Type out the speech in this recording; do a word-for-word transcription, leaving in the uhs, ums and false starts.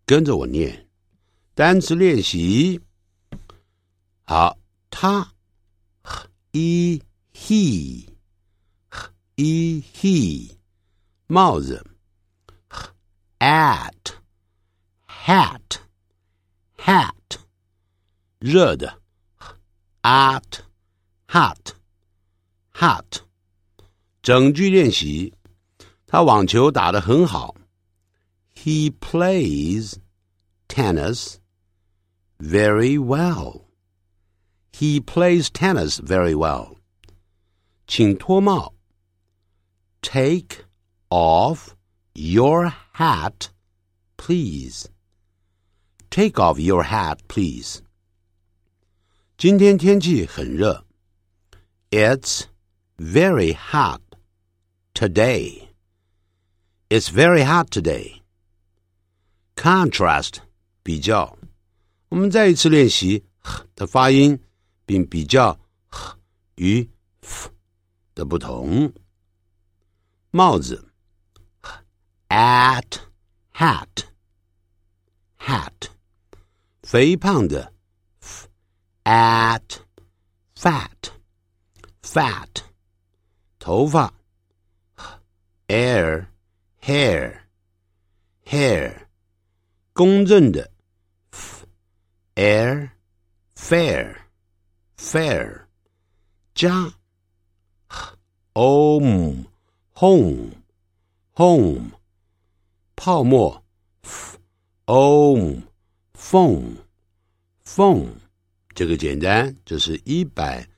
跟着我念单词练习。好，他 he he he he 帽子 at hat hat 热的 at hot hot 整句练习。他网球打得很好。He plays tennis very well. He plays tennis very well. 请脱帽。Take off your hat, please. Take off your hat, please. 今天天气很热。It's very hot today. It's very hot today. Contrast 比较。我们再一次练习 h 的发音，并比较 h 与 f 的不同。帽子 at hat hat 肥胖的 f at fat fat 头发 hair hair hair 公正的 f air fair fair 家 home home home 泡沫 foam foam foam 这个简单，这是一百